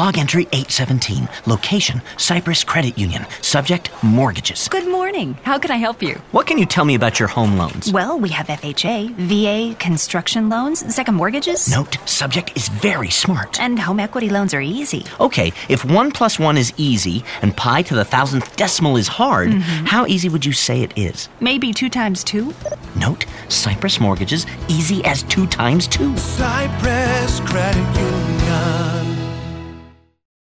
Log entry 817. Location, Cyprus Credit Union. Subject, mortgages. Good morning. How can I help you? What can you tell me about your home loans? Well, we have FHA, VA, construction loans, second mortgages. Note, subject is very smart. And home equity loans are easy. Okay, if 1 + 1 is easy and pi to the 1,000th decimal is hard, how easy would you say it is? Maybe 2 times 2? Note, Cyprus mortgages, easy as 2 times 2. Cyprus Credit Union.